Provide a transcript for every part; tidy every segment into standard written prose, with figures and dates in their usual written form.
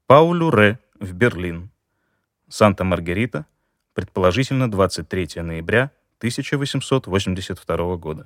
Паулю Ре в Берлин. Санта-Маргарита, предположительно 23 ноября 1882 года.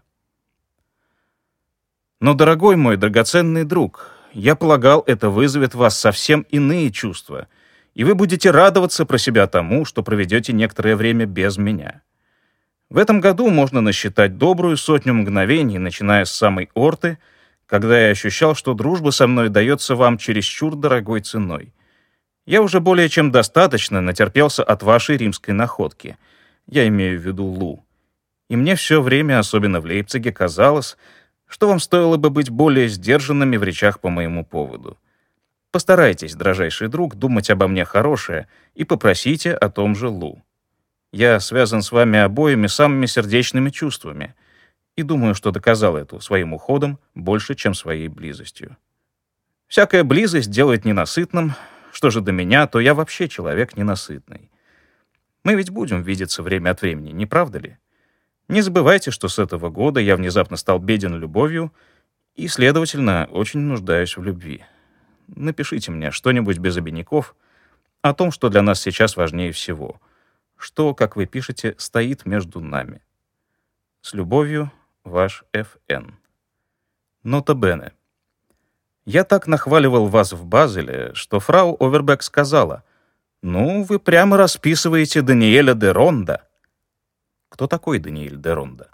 Но, дорогой мой драгоценный друг, я полагал, это вызовет в вас совсем иные чувства, и вы будете радоваться про себя тому, что проведете некоторое время без меня. В этом году можно насчитать добрую сотню мгновений, начиная с самой Орты, когда я ощущал, что дружба со мной дается вам чересчур дорогой ценой. Я уже более чем достаточно натерпелся от вашей римской находки. Я имею в виду Лу. И мне все время, особенно в Лейпциге, казалось, что вам стоило бы быть более сдержанными в речах по моему поводу. Постарайтесь, дрожайший друг, думать обо мне хорошее и попросите о том же Лу. Я связан с вами обоими самыми сердечными чувствами и думаю, что доказал это своим уходом больше, чем своей близостью. Всякая близость делает ненасытным. Что же до меня, то я вообще человек ненасытный. Мы ведь будем видеться время от времени, не правда ли? Не забывайте, что с этого года я внезапно стал беден любовью и, следовательно, очень нуждаюсь в любви. Напишите мне что-нибудь без обиняков о том, что для нас сейчас важнее всего, что, как вы пишете, стоит между нами. С любовью, ваш Ф.Н. Нота бене. Я так нахваливал вас в Базеле, что фрау Овербек сказала: «Ну, вы прямо расписываете Даниэля де Ронда». Кто такой Даниэль де Ронда?